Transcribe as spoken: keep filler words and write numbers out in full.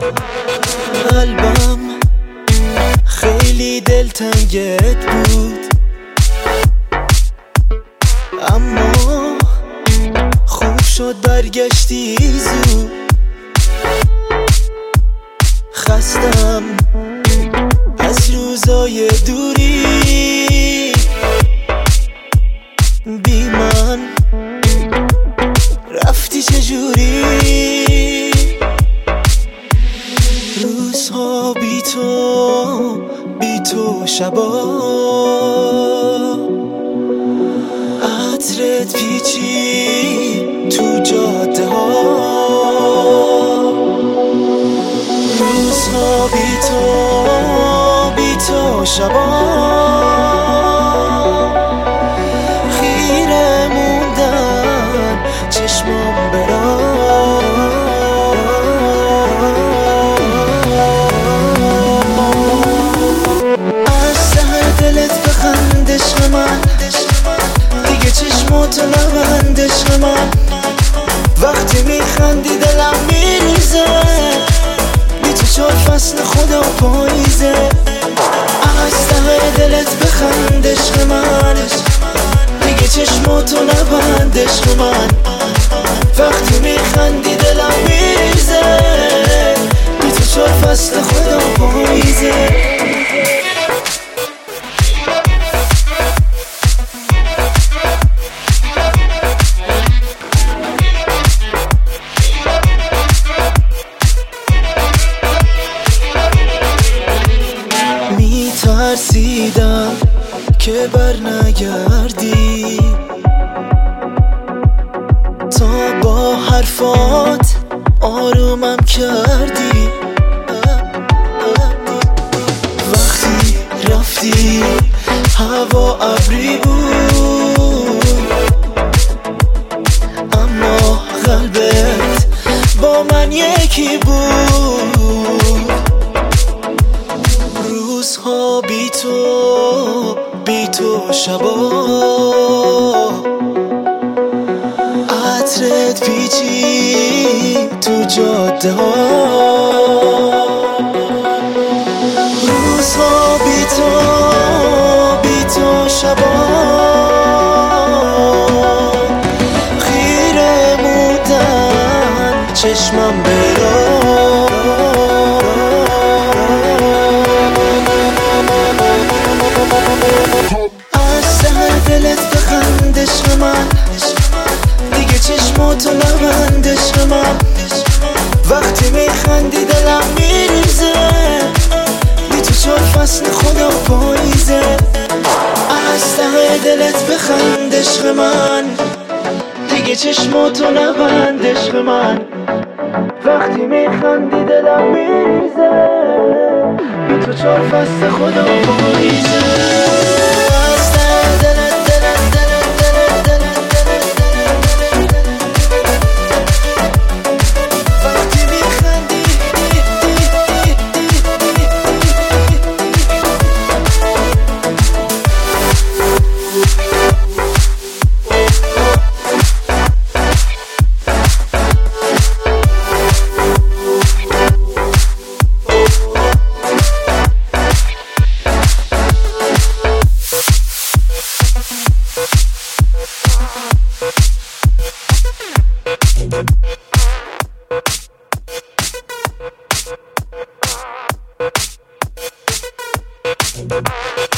قلبم خیلی دلتنگت بود، اما خوب شد برگشتی زود. خستم از روزای دوری، بی من رفتی چجوری؟ روزها بی تو، بی تو شبا عطرت پیچی تو جاده ها. روزها بی تو، بی تو شبا خیره موندن چشمام برا. از ته دلت بخند عشق من، دیگه چشماتو نبند عشق من. وقتی میخندی دلم میریزه، بی تو چار فصل خدا پاییزه. از ته دلت بخند عشق من، دیگه چشماتو نبند عشق من. وقتی میخندی دلم میریزه، بی تو چار فصل خدا پاییزه. ترسیدم که بر نگردی، تا با حرفات آرومم کردی. وقتی رفتی هوا ابری بود، اما قلبت با من یکی بود. روزها بی تو، بی تو شبا عطرت پیچی تو جاده ها. روزها بی تو، بی تو شبا خیره موندن چشمم برا. از ته دلت بخند عشق من، دیگه چشماتو نبند عشق من. وقتی میخندی دلم میریزه، بی تو چار فصل خدا پاییزه. از ته دلت بخند عشق من، دیگه چشماتو نبند عشق من. وقتی میخندی دلم میریزه، بی تو چار فصل خدا پاییزه. Bye.